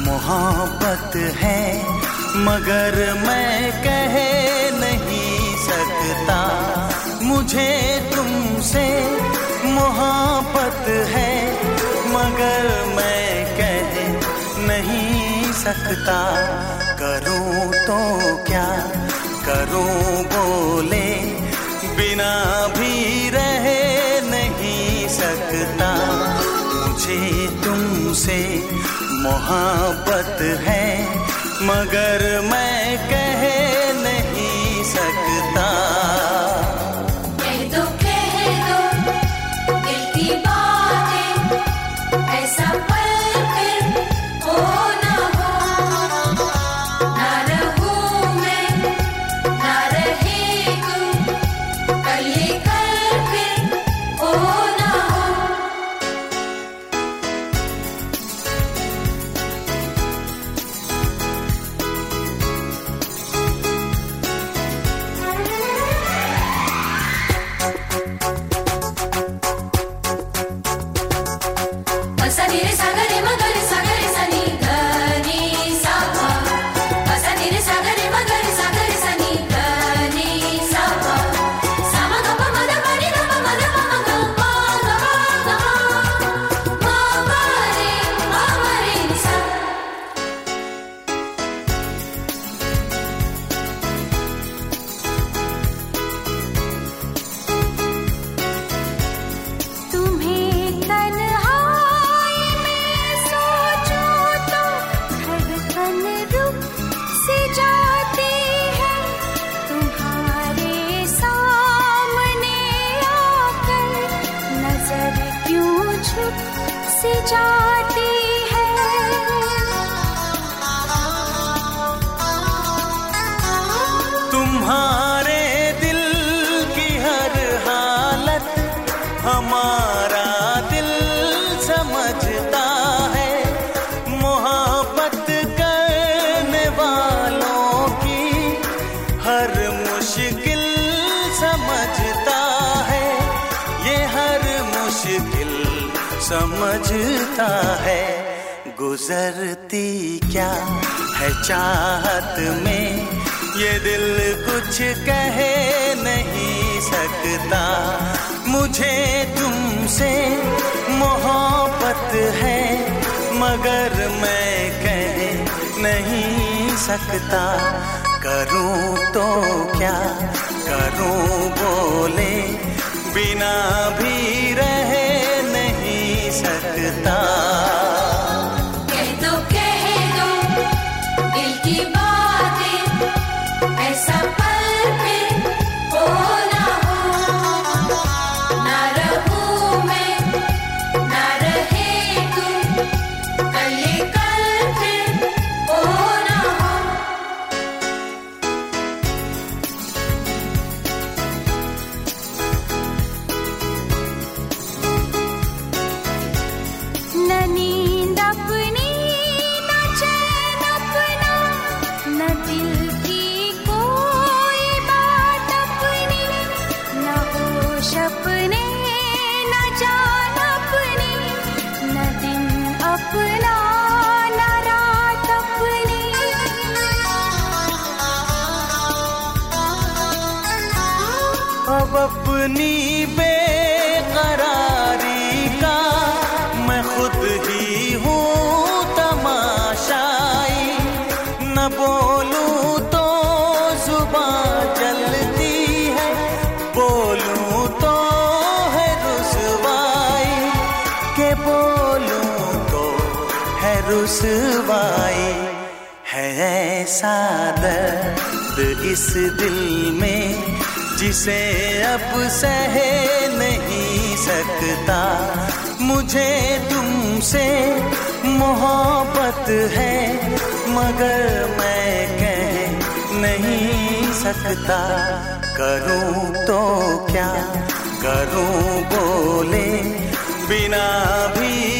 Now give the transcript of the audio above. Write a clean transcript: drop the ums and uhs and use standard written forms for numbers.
मोहब्बत है मगर मैं कह नहीं सकता, मुझे तुमसे मोहब्बत है मगर मैं कह नहीं सकता। करूं तो क्या करूं बोले बिना भी रह नहीं सकता, मुझे तुमसे मोहब्बत है मगर मैं कह नहीं सकता। कह दो दिल की बातें, ऐसा पल फिर हो ना हो, ना रहूं मैं ना रहे तुम, कल ये कल फिर हो ना हो। तुम्हारे दिल की हर हालत हमारा दिल समझता है, मोहब्बत करने वालों की हर मुश्किल समझता है, ये हर मुश्किल समझता है। गुजरती क्या है चाहत में ये दिल कुछ कह नहीं सकता, मुझे तुमसे मोहब्बत है मगर मैं कह नहीं सकता। करूं तो क्या करूं बोले बिना भी रह नहीं सकता। कह दो दिल की बातें, ऐसा पल फिर हो ना हो, ना रहूं मैं ना रहे तुम, कल ये कल फिर हो ना हो। न नींद अपनी न चैन अपना, न दिल की कोई बात अपनी, न होश अपने न जान अपनी, न दिन अपना न रात अपनी। अब अपनी बेकरारी का मैं खुद ही हूँ तमाशाई, न बोलूं तो जुबान जलती है, बोलूं तो है रुसवाई, के बोलूं तो है रुसवाई। है ऐसा दर्द इस दिल में जिसे अब सह नहीं सकता, मुझे तुमसे मोहब्बत है मगर मैं कह नहीं सकता। करूं तो क्या करूं बोले बिना भी